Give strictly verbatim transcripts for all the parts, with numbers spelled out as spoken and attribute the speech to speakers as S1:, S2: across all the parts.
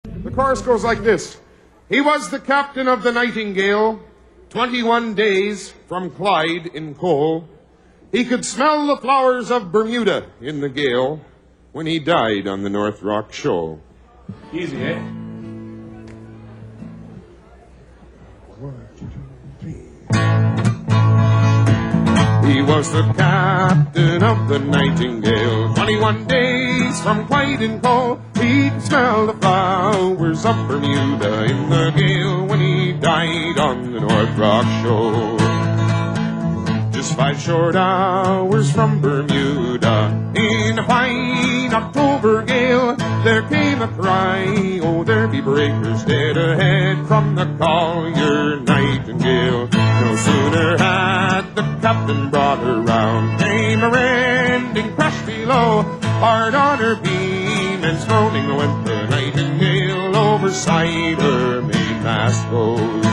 S1: The chorus goes like this. He was the captain of the Nightingale, twenty-one days from Clyde in Cole. He could smell the flowers of Bermuda in the gale when he died on the North Rock Shoal.
S2: Easy, eh?
S1: One, two, three. He was the captain of the Nightingale, twenty-one days from Clyde in Cole. He could smell the flowers of Bermuda in the gale when he died on the North Rock Shoal. Just five short hours from Bermuda, in a fine October gale, there came a cry, oh, there be breakers dead ahead from the Collier Nightingale. No sooner had the captain brought her round, came a rending crash below, hard on her beam, and swoning went the Nightingale, overside her mainmast goes.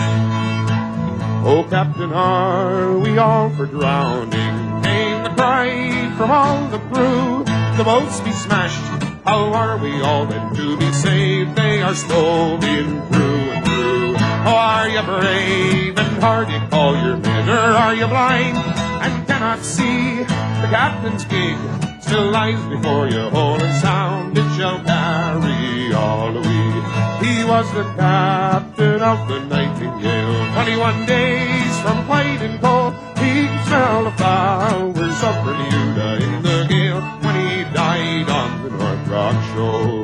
S1: Oh, Captain, are we all for drowning? Came the cry from all the crew. The boats be smashed, how are we all then to be saved? They are stove in through and through. Oh, are you brave and hardy, call your men, or are you blind and cannot see? The captain's gig still lies before you, whole and sound, it shall carry all the way. He was the captain of the Nightingale, twenty-one days from Clyde in Cole. He could smell the flowers of Bermuda in the gale when he died on the North Rock Shoal.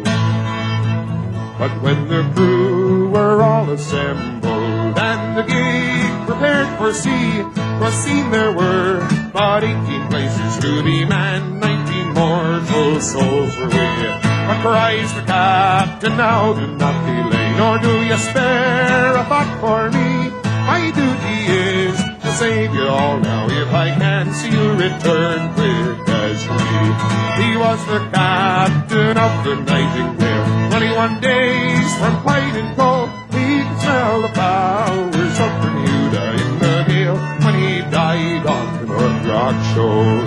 S1: But when the crew were all assembled and the gig prepared for sea, 'twas seen there were but eighteen places to be manned, nineteen mortal souls were we. But cries the captain, now do not delay, nor do you spare a thought for me. My duty is to save you all now, if I can see you return quick as we. He was the captain of the Nightingale, twenty-one days from Clyde in Cole. He could smell the flowers of Bermuda in the gale when he died on the North Rock Shoal.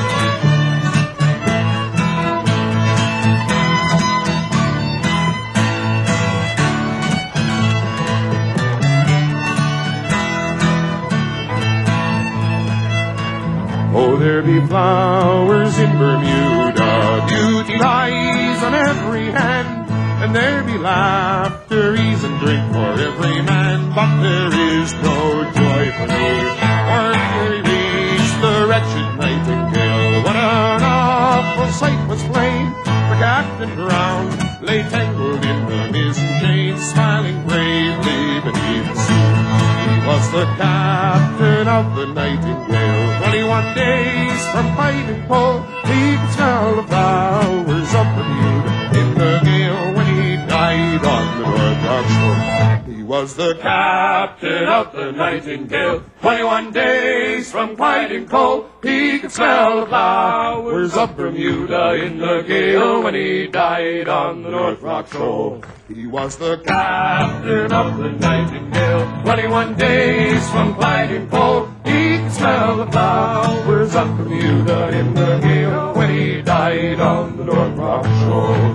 S1: Oh, there be flowers in Bermuda, beauty lies on every hand, and there be laughter, ease, and drink for every man, but there is no joy for me, or we reach the wretched Nightingale. What an awful sight was plain! The captain drowned, lay tangled in the mizzen chain, smiling bravely beneath the sea. He was the captain of the Nightingale, twenty-one days from Clyde in Cole. He could smell the flowers of Bermuda in the gale when he died on the North Rock Shore. He was the captain of the Nightingale, twenty-one days from Clyde in Cole. He could smell the flowers of Bermuda in the gale when he died on the North Rock Shore. He was the captain of the Nightingale, twenty-one days from Clyde in Cole. He could smell the flowers of Bermuda in the gale when he died on the North Rock Shore.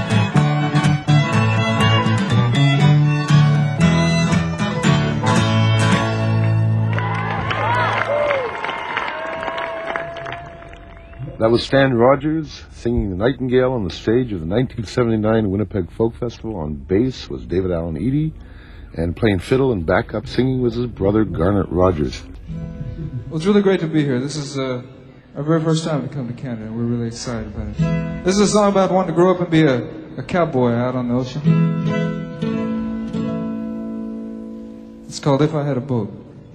S3: That was Stan Rogers singing The Nightingale on the stage of the nineteen seventy-nine Winnipeg Folk Festival. On bass was David Allen Eady, and playing fiddle and backup singing was his brother Garnet Rogers.
S4: Well, it's really great to be here. This is uh, our very first time to come to Canada, and we're really excited about it. This is a song about wanting to grow up and be a, a cowboy out on the ocean. It's called If I Had a Boat.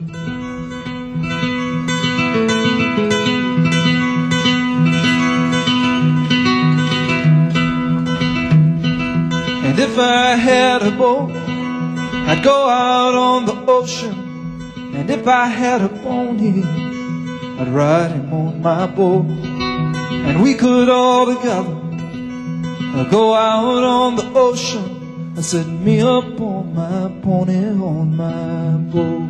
S4: And if I had a boat, I'd go out on the ocean. And if I had a pony, I'd ride him on my boat. And we could all together go out on the ocean and set me up on my pony on my boat.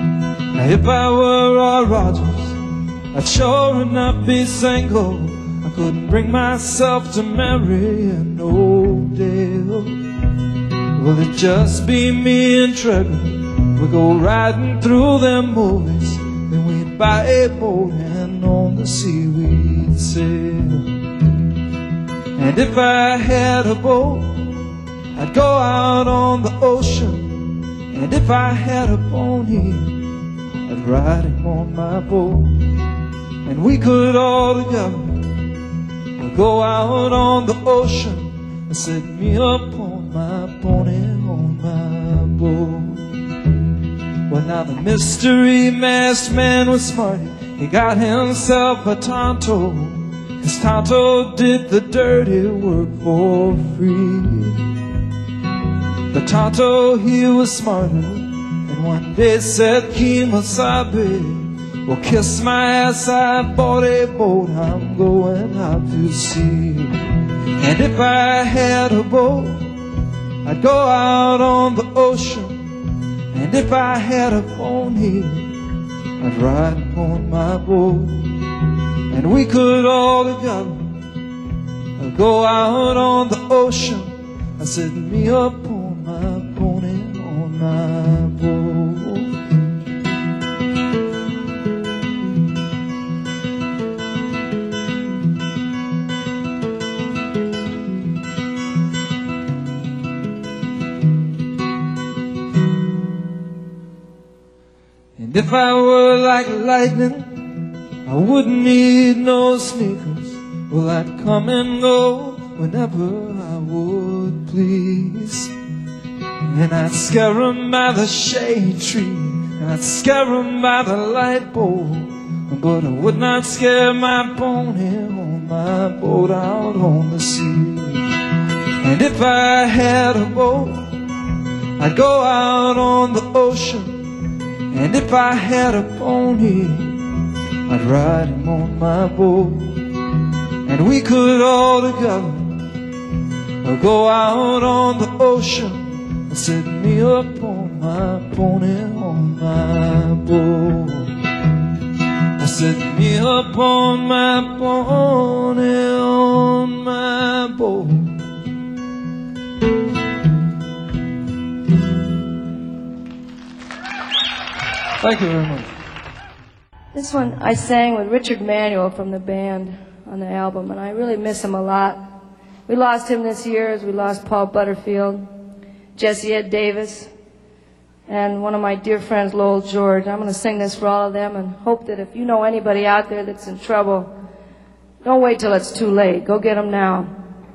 S4: Now if I were Roy Rogers, I'd sure not be single. couldn't bring myself to marry an old Dale. Will it just be me and Trevor? We go riding through them movies, then we'd buy a boat and on the sea we'd sail. And if I had a boat, I'd go out on the ocean. And if I had a pony, I'd ride him on my boat. And we could all together go out on the ocean and set me up on my pony on my boat. Well, now the mystery masked man was smart. He got himself a Tonto, 'cause Tonto did the dirty work for free. The Tonto, he was smarter, and one day said, Kemosabe, well, kiss my ass, I bought a boat, I'm going out to sea. And if I had a boat, I'd go out on the ocean. And if I had a pony, I'd ride on my boat. And we could all together go out on the ocean and set me up on my pony on my boat. And if I were like lightning, I wouldn't need no sneakers. Well, I'd come and go whenever I would please. And I'd scare 'em by the shade tree, and I'd scare 'em by the light pole, but I would not scare my pony on my boat out on the sea. And if I had a boat, I'd go out on the ocean. And if I had a pony, I'd ride him on my boat. And we could all together go out on the ocean and set me up on my pony on my boat. Set me up on my pony on my boat. Thank you very much.
S2: This one I sang with Richard Manuel from the band on the album, and I really miss him a lot. We lost him this year as we lost Paul Butterfield, Jesse Ed Davis, and one of my dear friends, Lowell George. I'm going to sing this for all of them and hope that if you know anybody out there that's in trouble, don't wait till it's too late. Go get them now.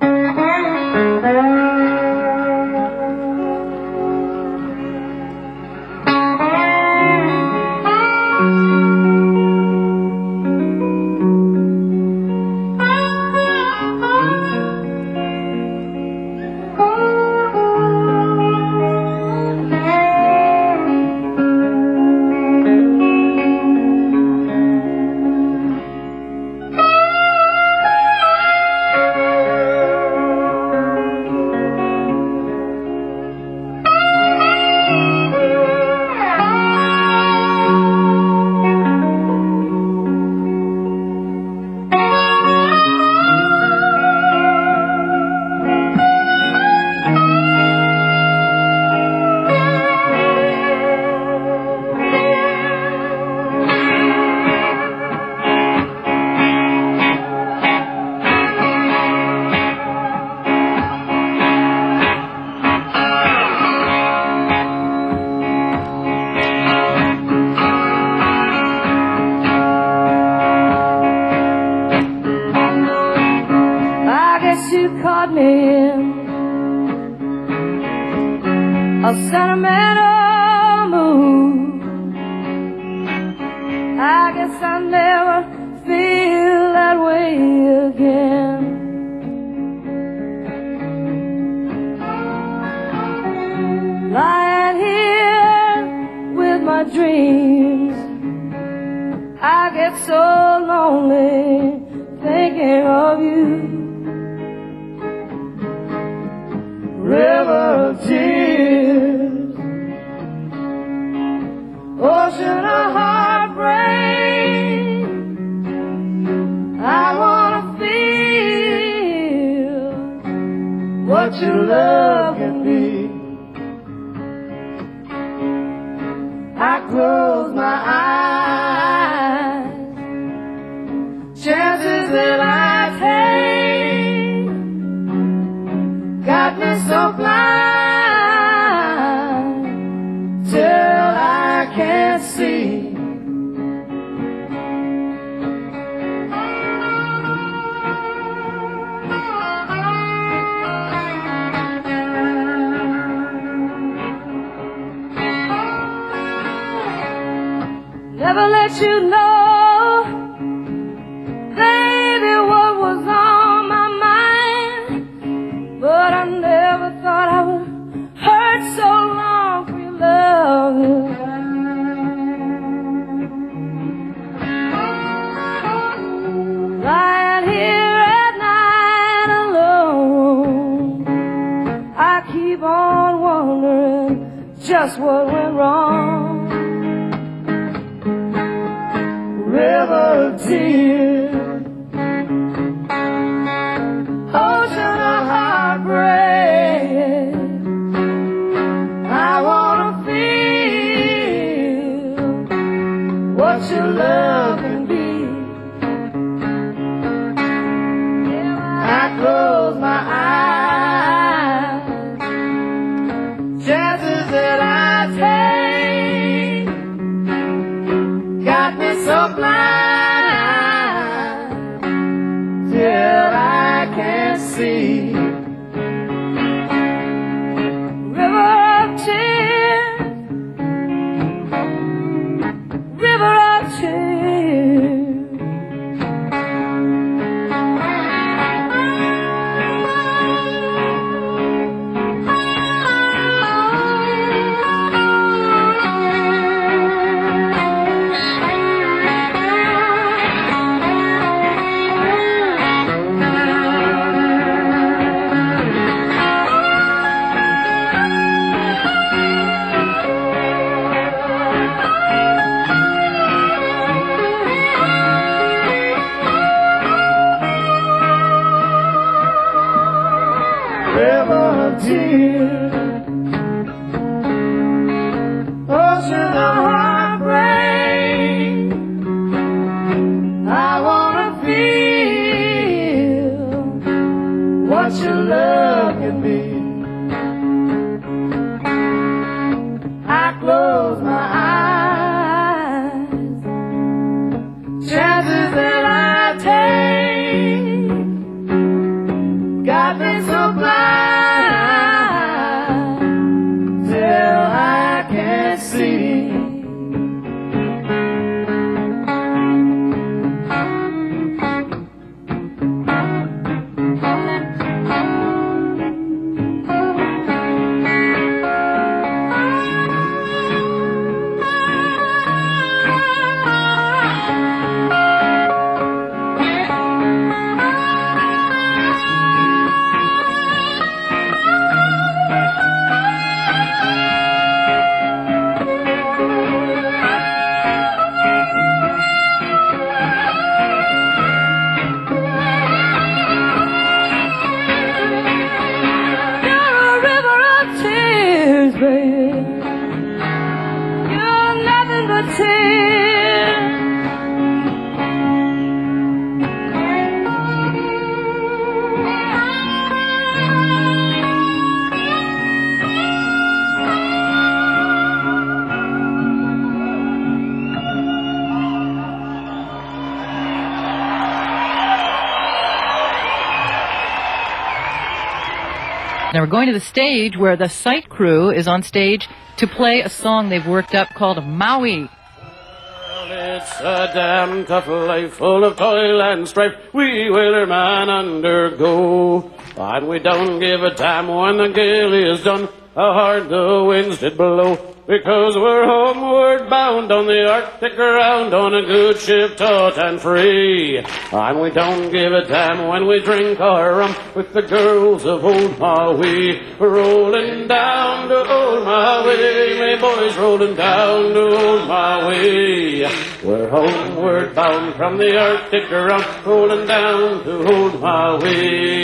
S2: A sentimental mood. I guess I'll never feel that way again. Lying here with my dreams, I get so lonely thinking of you. River of tears, ocean of heartbreak, I wanna feel what your love can be. I close my eyes, chances that I take got me so blind till I can't see. Never let you know, baby, what was on my mind. But I never thought I would hurt so long for your love. Lying here at night alone, I keep on wondering just what went wrong. River of tears, ocean of heartbreak, I wanna feel what your love can be. I close my eyes, chances that I take got me so blind till I can't see. River of tears, river of tears. River of tears, ocean of heartbreak, I wanna feel what your love can be. I close my eyes, chances that I take got me so blind till I can't see. You're nothing but tears.
S5: Now we're going to the stage where the Sight Crew is on stage to play a song they've worked up called Maui.
S6: Well, it's a damn tough life full of toil and strife we whalermen undergo. And we don't give a damn when the gale is done, how hard the winds did blow. Because we're homeward bound on the Arctic ground on a good ship taut and free. And we don't give a damn when we drink our rum with the girls of old Maui. We're rolling down to old Maui, my boys rolling down to old Maui. We're homeward bound from the Arctic ground, rolling down to old Maui.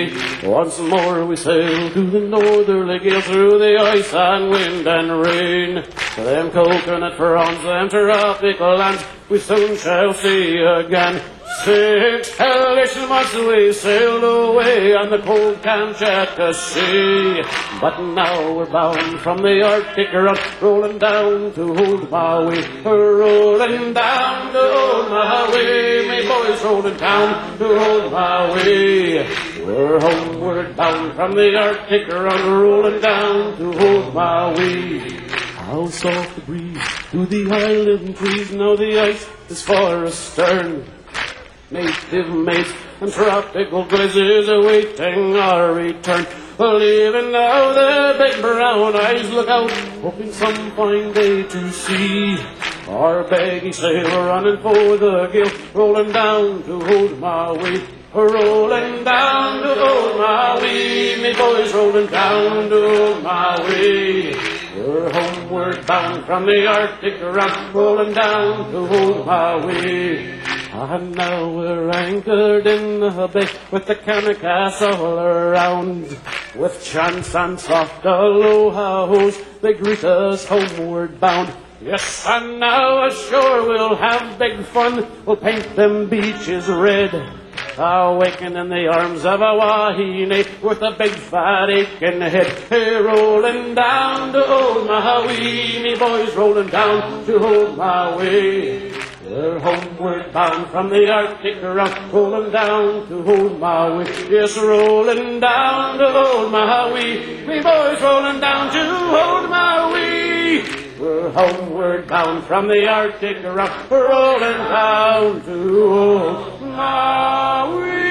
S6: Once more we sail to the northerly gale, through the ice and wind and rain. Them coconut fronds, them tropical lands, we soon shall see again. Six hellish months we sailed away on the cold Kamchatka Sea. But now we're bound from the Arctic run, rolling down to old Maui. We're rolling down to old Maui, me boys rolling down to old Maui. We're homeward bound from the Arctic run, rolling down to old Maui. How soft the breeze through the island trees, now the ice is far astern. Native mates and tropical blizzards awaiting our return. Leaving now the big brown eyes look out, hoping some fine day to see our baggy sail running for the gale, rolling down to old Maui. Rolling down to old Maui, me boys rolling down to old Maui. We're homeward bound from the Arctic run, rolling down to old Maui. And now we're anchored in the bay, with the Kanakas all around. With chants and soft aloha-hos, they greet us homeward bound. Yes, and now ashore we'll have big fun, we'll paint them beaches red. Awaken in the arms of a wahine with a big fat aching head. Hey, rolling down to old Maui, me boys rolling down to old Maui. We're homeward bound from the Arctic run, rolling down to old Maui. Yes, rolling down to old Maui, me boys rolling down to old Maui. We're homeward bound from the Arctic run, rolling down to old Maui.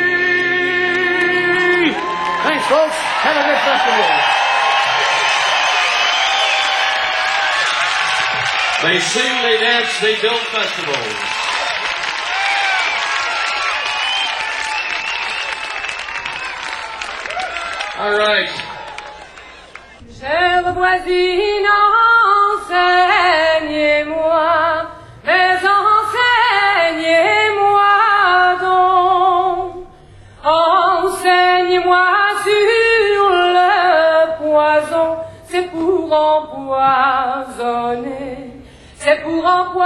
S6: Thanks, folks. Have a good festival.
S7: They sing, they dance, they build festivals. All right.
S8: Chère voisine, enseignez-moi, mais enseignez-moi donc. Enseignez-moi sur le poison, c'est pour empoisonner. C'est pour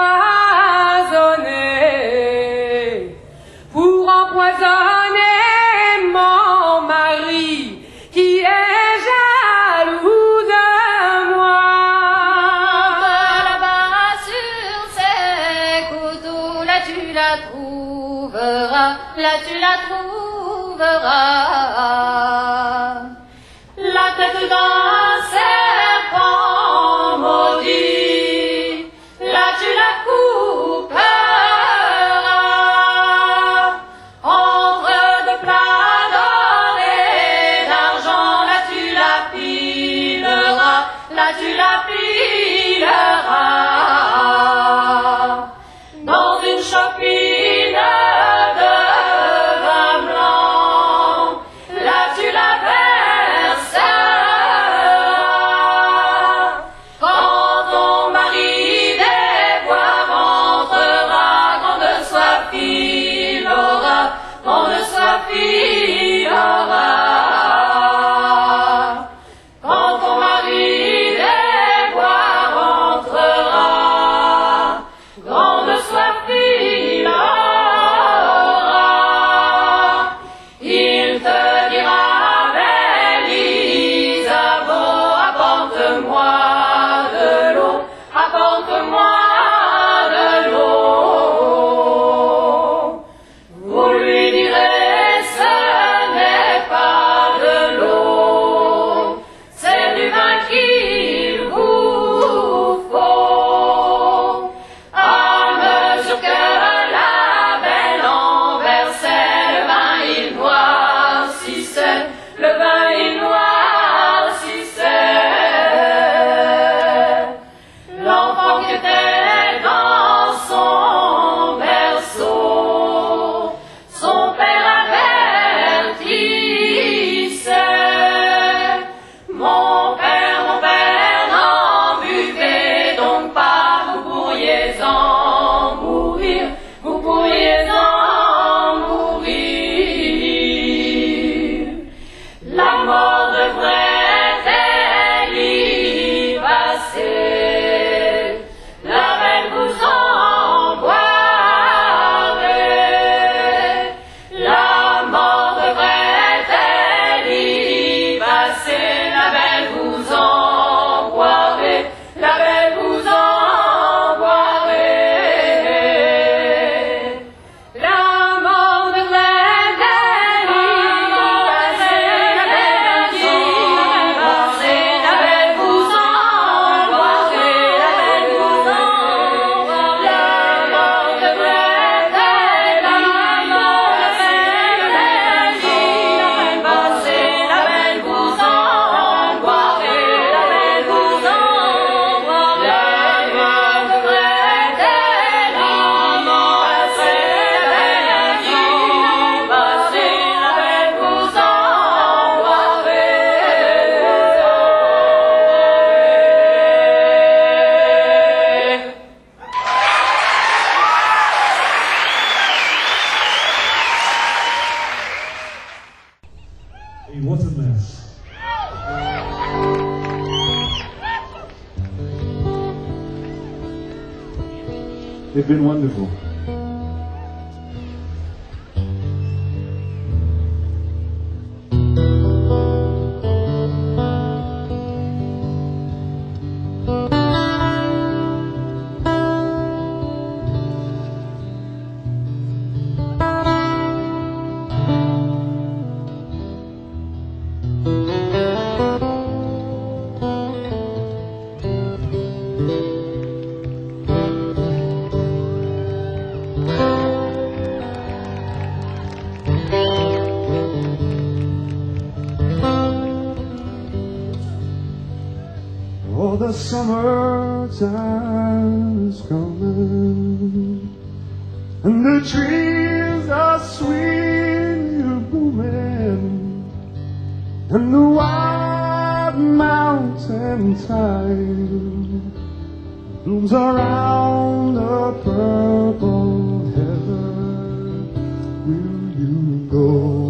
S8: empoisonner, pour empoisonner mon mari qui est jaloux de moi.
S9: Là-bas sur ces couteaux, là tu la trouveras, là tu la trouveras. La tête d'un serpent maudit. Là tu la couperas entre deux plats d'or et d'argent. Là tu la pileras, là tu la pileras dans une chopine de vin blanc. Là tu la verseras quand ton mari qu'on ne soit fille aura. Quand ton mari des bois rentrera.
S4: They've been wonderful.
S10: Oh, the summertime is coming, and the trees are sweetly blooming, and the wild mountain thyme blooms around the purple heather. Will you go,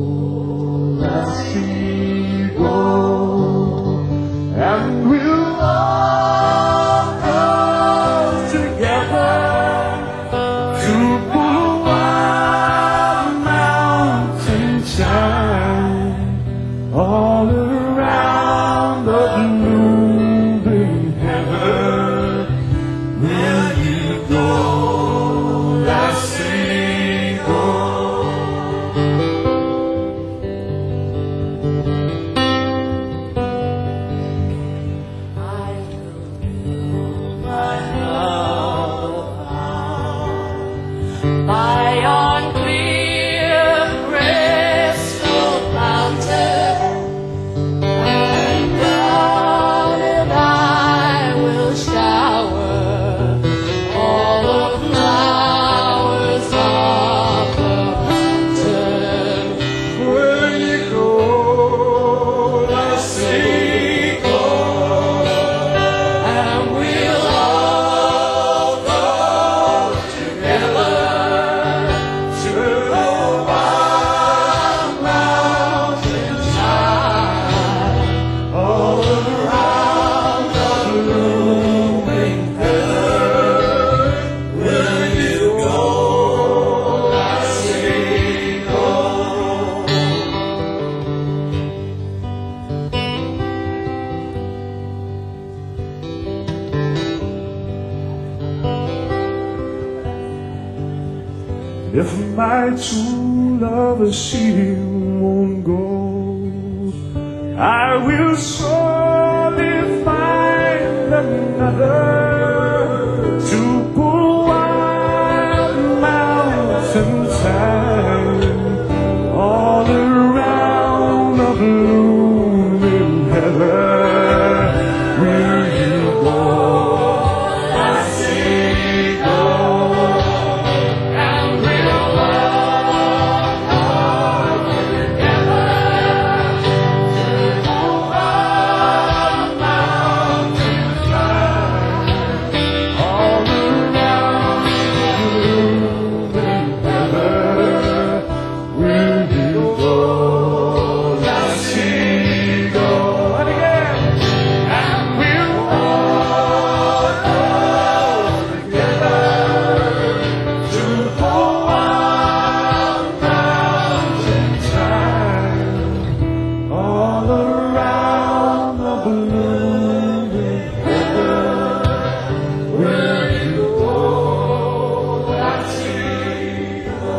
S10: lassie, go, and we'll all go together to pull wild mountain thyme all around the blooming heather. Will you go, lassie, go?
S8: By yon clear crystal fountain, and down and I will shower all the flowers of the mountain.
S10: Will you go, lassie, go?
S8: And we'll all go together
S10: To the wild mountain side, all around the blooming heather. Will you go, lassie, go? If my true lover, she won't go, I will surely find another to pull wild mountain thyme all around the blooming heather. Will you go, lassie, go? And we'll all go together to the wild mountain side, all around the blooming heather. Will you go, lassie, go? And again. And we'll all go together to the wild mountain side, all around the blooming heather. Will you go, lassie, go?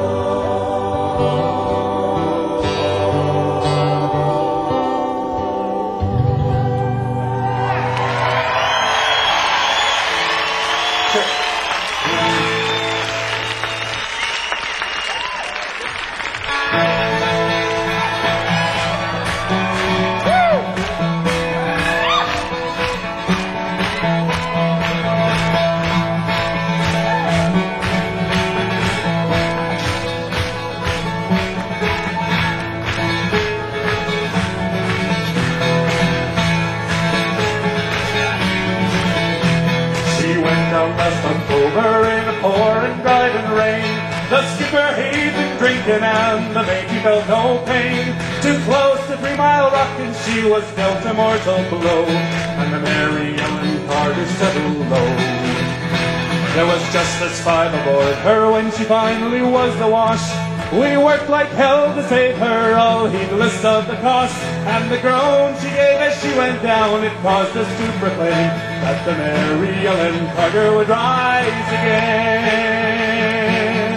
S11: She went down last October in a pouring driving rain. The skipper heaved and drinking and the mate he felt no pain. Too close to Three Mile Rock and she was dealt a mortal blow, and the Mary Ellen Carter settled low. There was just us five aboard her when she finally was awash. We worked like hell to save her, all heedless of the cost. And the groan she gave as she went down, it caused us to proclaim that the Mary Ellen Carter would rise again.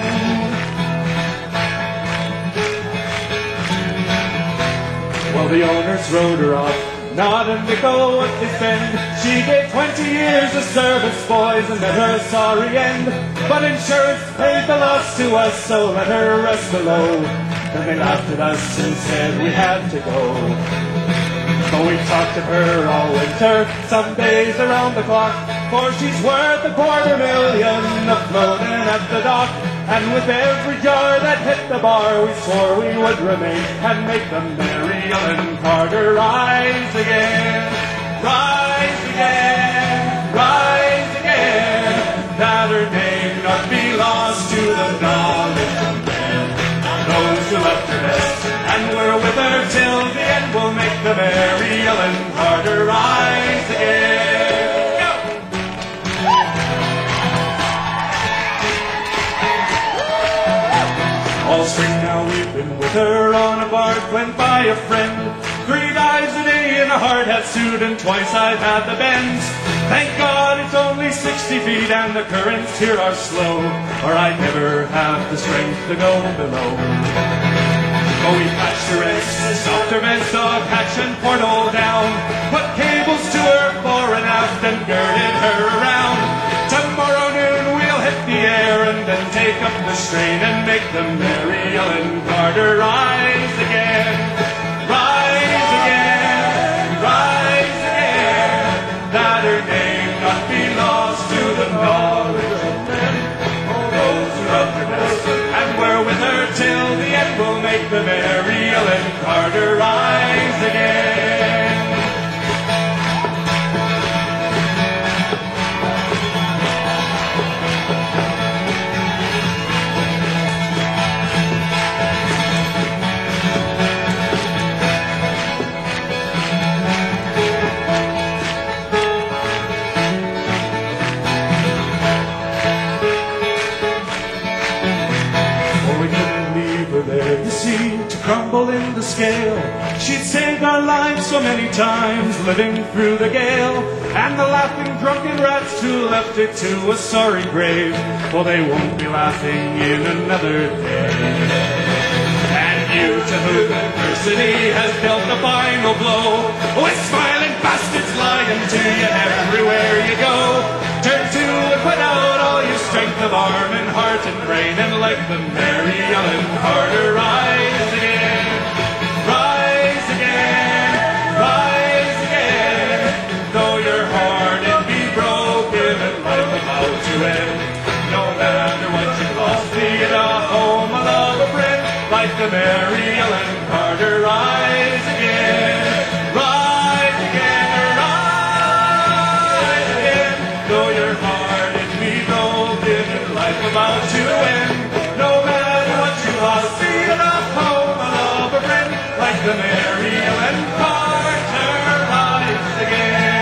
S11: Well, the owners rode her off, not a nickel would they spend. She gave twenty years of service, boys, and met her sorry end. But insurance paid the loss to us, so let her rest below. Then they laughed at us and said we had to go. But we talked of her all winter, some days around the clock, for she's worth a quarter million afloating at the dock. And with every jar that hit the bar, we swore we would remain and make the Mary Ellen Carter rise again, rise again, rise again, that her name not be lost to the knowledge of men. Those who loved her best and were with her till the end will make the Mary Ellen Carter rise again. All spring now we've been with her on a barge went by a friend. Three dives a day in a hard hat suit and twice I've had the bends. Thank God it's only sixty feet and the currents here are slow, or I'd never have the strength to go below. Oh, we patched her ends, stopped her beds, dog hatch and porthole down, put cables to her fore and aft and girded her around. Tomorrow noon we'll hit the air and then take up the strain and make the Mary Ellen Carter rise again, rise again, rise again, that her name not be lost to the knowledge of men. Those who loved her best and were with her till the end will make the Mary Ellen Carter rise again. There you see, to crumble in the scale. She'd saved our lives so many times, living through the gale. And the laughing drunken rats who left it to a sorry grave, well, they won't be laughing in another day. And you to whom adversity has dealt the final blow, with smiling bastards lying to you everywhere you go, turn to and put out all your strength of arm and heart and brain, and like the Mary Ellen Carter rise again, rise again, rise again. Though your heart it be broken and life about to end, no matter what you lost, be it a home, a love, a friend, like the Mary Ellen Carter rise again, rise again, rise again. Though your heart it be broken and life about to end, no matter what you lost, be it a home, a love, a friend, like the Mary Ellen Carter rise again.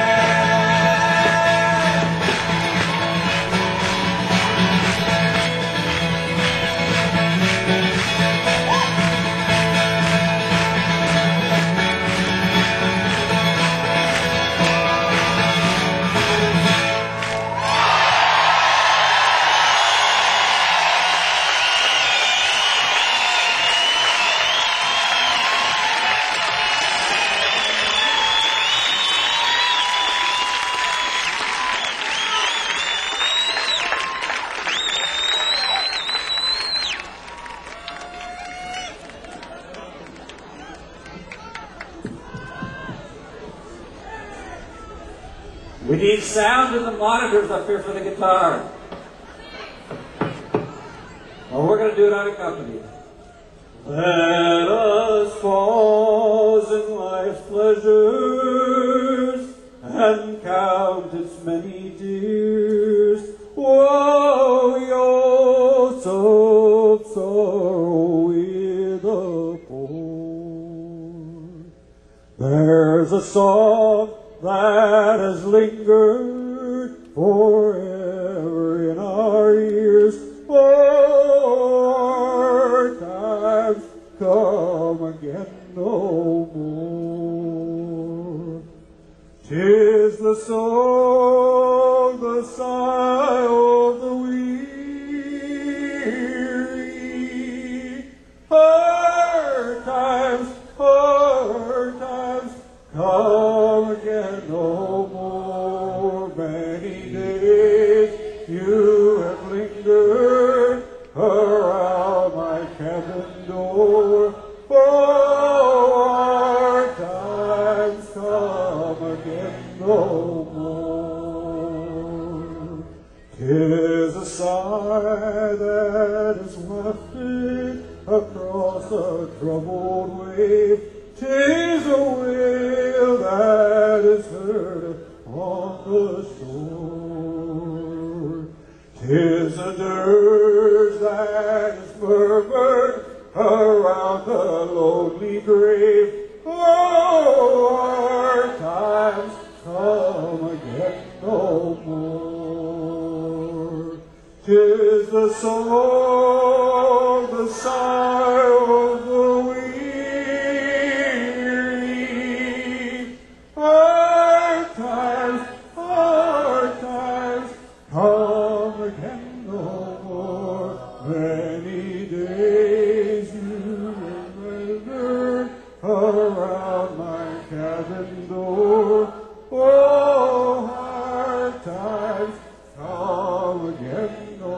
S12: We need sound in the monitors up here for the guitar. Well, we're going to do it unaccompanied. Let us pause in life's pleasures and count its many tears. Woe, yo, so sorrow with the poor. There's a song that has lingered forever
S10: our ears. Oh, times come again no more. 'Tis the song, the sigh of the weary. Hard times, hard times, come again no more. Many days you have lingered around my cabin door. Oh, hard times come again no more. 'Tis a sigh that is wafted across a troubled wave. 'Tis a wail that is heard on the shore. 'Tis a dirge that is murmured around the lonely grave. Oh, our times come again no more. 'Tis the song, the sigh of the weary. Hard times, hard times, come again no more. Many days you lingered around my cabin door. Oh, hard times, come again no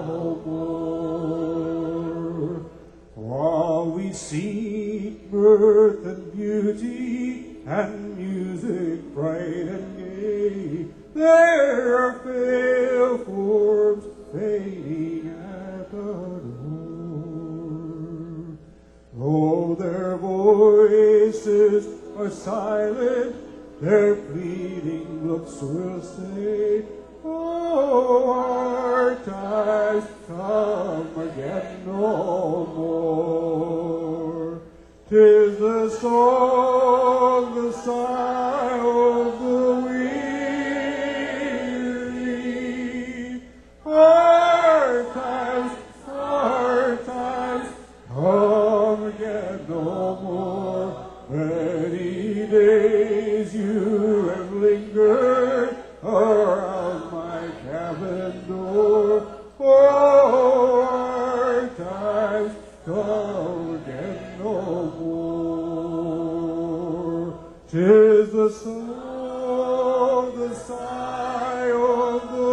S10: more. While we seek mirth and beauty and music bright and gay, there are pale forms fading at the door. Though their voices are silent, their pleading looks will say, oh, our times come again no more. 'Tis the song, the sigh of the weary. Hard times, hard times, come again no more. Many days you have lingered around my cabin door. Oh, hard times come again no more. 'Tis the song, the sigh of the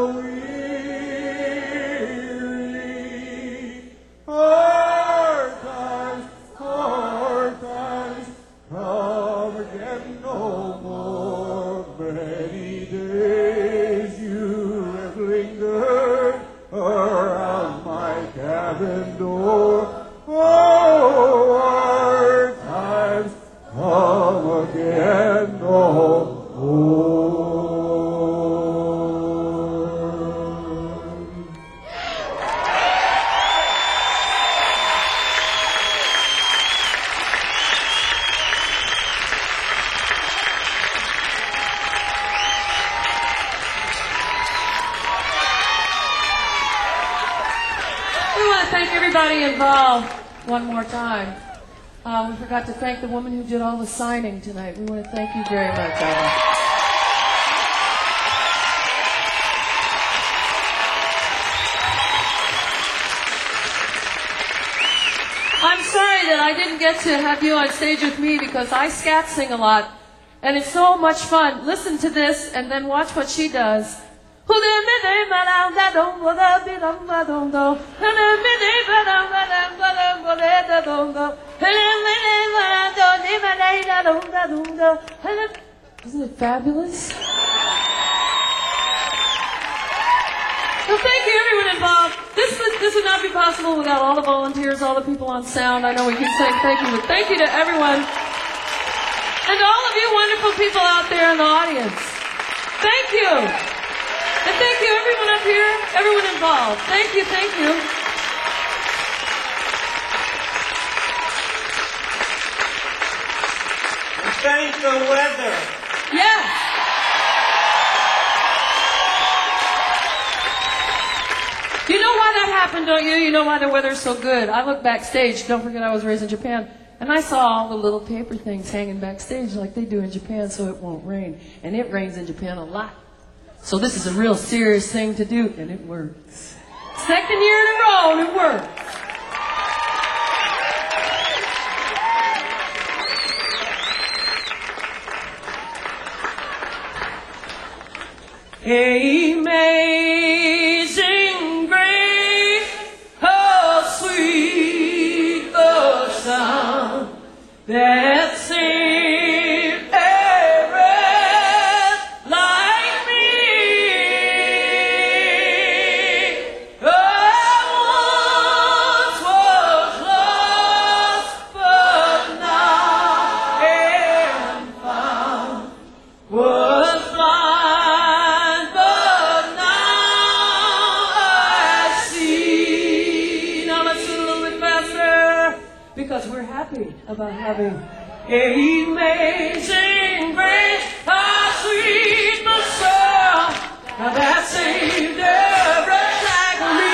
S10: weary. Hard times, hard times, come again no more. Many days you have lingered around my cabin door. Oh, hard times come again no more.
S13: We want to thank everybody involved one more time. Uh, we forgot to thank the woman who did all the signing tonight. We want to thank you very much, Ella. I'm sorry that I didn't get to have you on stage with me because I scat sing a lot, and it's so much fun. Listen to this and then watch what she does. Isn't it fabulous? So thank you, everyone involved. This would, this would not be possible without all the volunteers, all the people on sound. I know we keep saying thank you, but thank you to everyone. And all of you wonderful people out there in the audience. Thank you. And thank you, everyone up here, everyone involved. Thank you, thank you.
S14: Thank the weather.
S13: Yes. You know what? happened, don't you? You know why the weather's so good. I look backstage. Don't forget I was raised in Japan. And I saw all the little paper things hanging backstage like they do in Japan so it won't rain. And it rains in Japan a lot. So this is a real serious thing to do, and it works. Second year in a row, and it works. Amazing grace, how sweet the sound that saved a wretch like me. I once was lost, but now am found. Was blind, but now I see. Now let's do a little bit faster, because we're happy about having amazing grace, how sweet the sound that saved a wretch like me.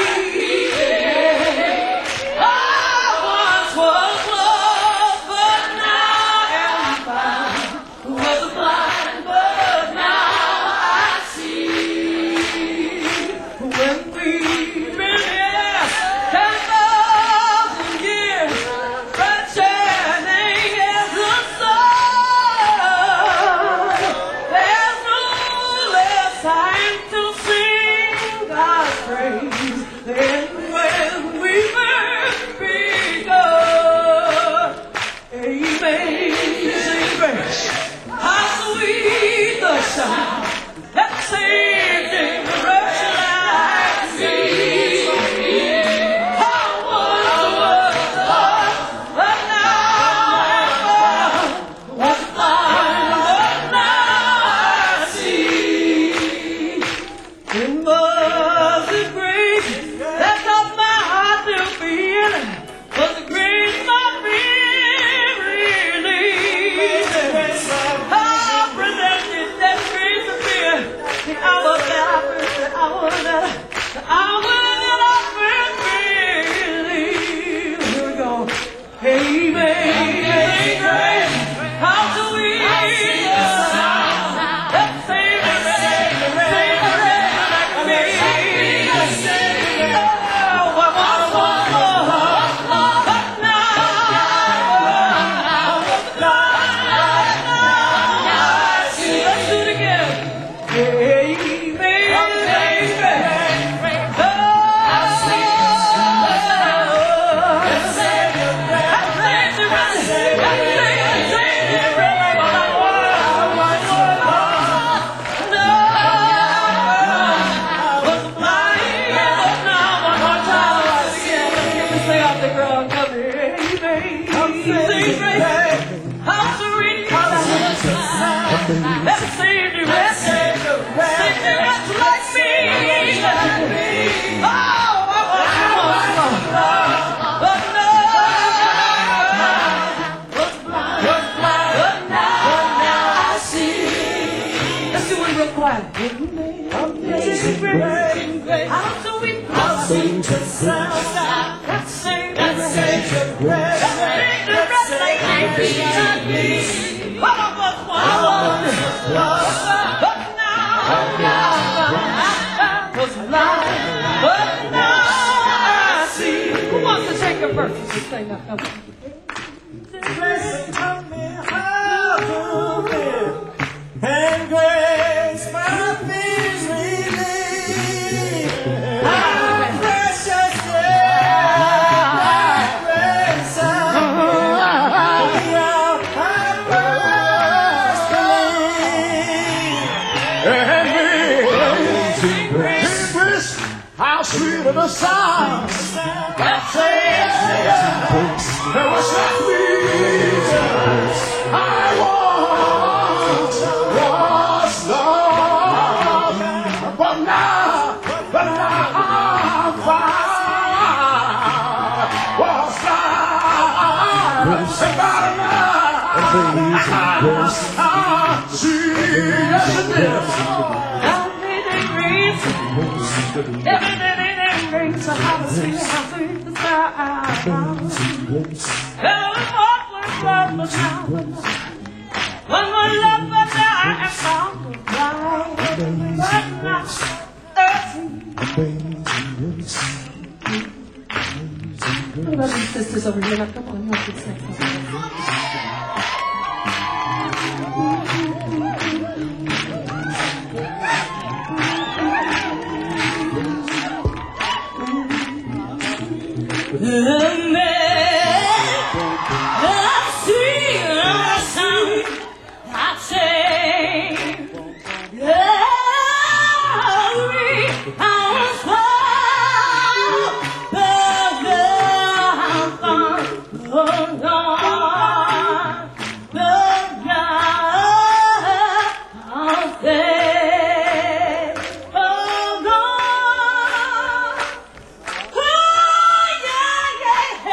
S13: I once was lost, but now am found. Was blind, but now I see. When we've been here ten thousand years, but shining as the sun, there's no less time to sing God's praise than when we first begun. Amazing grace, how sweet the sound that saved a wretch like me. I once was lost, but now I'm found. Was blind, but now I see. It was the grace that taught my heart to feel. Was the grace my fear relieved. How presented that grace of fear. The hour that I first, the hour that I, the hour that I first believed. Here we go. Amazing grace, how sweet the sound that saved a wretch, saved a wretch like me. Oh, I once was lost, but now I'm blind, now I see. Let's do it again. Amazing grace, oh, how sweet the sound that saved a wretch, that saved a wretch, that saved a wretch like I once was lost. No, I was blind, but now one more time I see. Let's get this thing off the ground. Come here, amazing grace, how sweet the sound that saved a wretch, saved a wretch like me. Oh, I was lost, but now was blind, but now I see. Let's do it real quiet. Amazing grace, how sweet the sound that saved a wretch, that saved a wretch like me. Oh, I was lost, but now was blind, but now I see. Who wants to take a verse? Just say that. Come on.
S8: Grace taught me how to live, and grace my fears relieved. How precious is thy grace, the hour I first believed.
S1: Amazing grace, how sweet the sound that saved a wretch like me. I once was lost, but now, but now I'm found. Was blind, but now I see. Yes, it is.
S13: Amazing grace, amazing grace,
S8: how sweet, how sweet the sound. Tell them what was love was now. One more love, but I am found to blind. But not what about these sisters over here? Now, come on, help me sing the man, the sweet sound, I say, yeah, I was born, but I'm gone, oh Lord, but God, I'll say, oh Lord, oh yeah, yeah,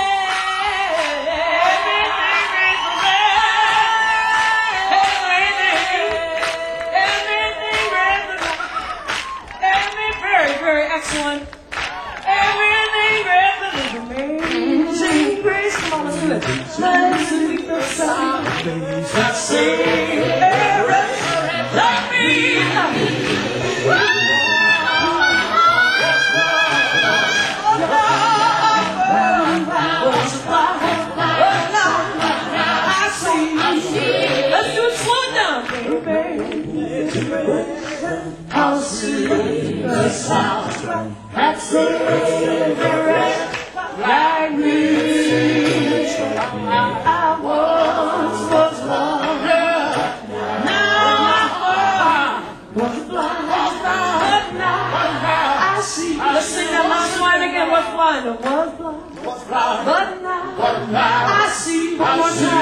S8: everything, very, very excellent. Everything is amazing grace. Come on, let's do it. Let's sweep the sound. Let's sing. Let me. I see. Let's do it slow down, baby. I'll see the sound. That's it, like me. I once was blind, now I was blind, but now I see. Let's sing that last line again. Was blind, I was blind, but now I see. One more time.